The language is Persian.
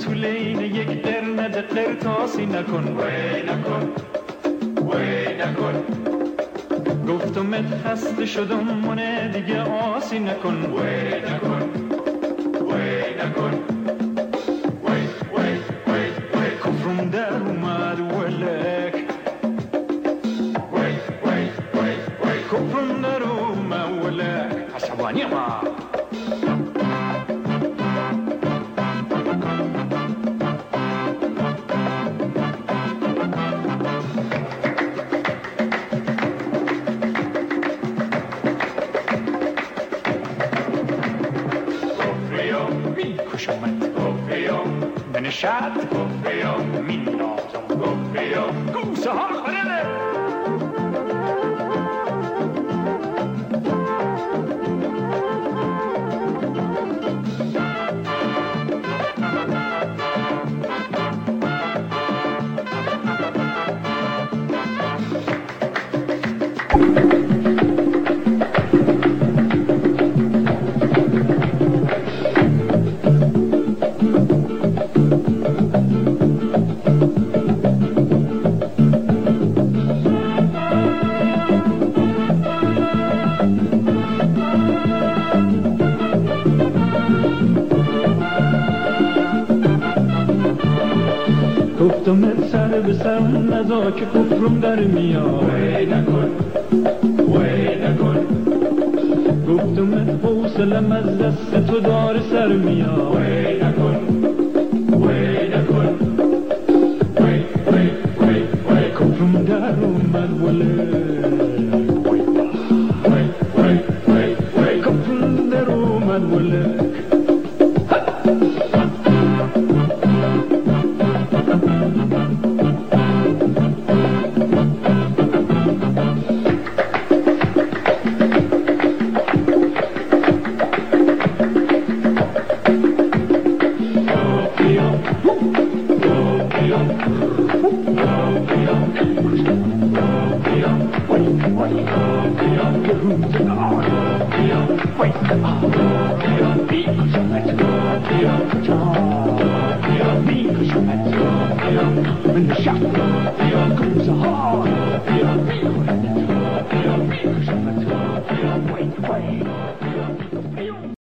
طولین یک در نده قرطاسی نکن وی نکن وی نکن گفتمت خسته شدم مونه دیگه آسی نکن وی نکن وی نکن وی وی وی وی کفرم در اومد ولک وی وی وی وی کفرم در اومد ولک عصبانی ما نشد گفته مین نازم گفته گوسه ها خورده گفتم سر به سر نزا که کفرم در میاد وی نکن وی نکن گفتم حوصلم از دست تو دار سر میاد وی نکن وی نکن وی وی وی وی کفرم در اومد ولی وی وی وی وی کفرم در اومد ولی Wait.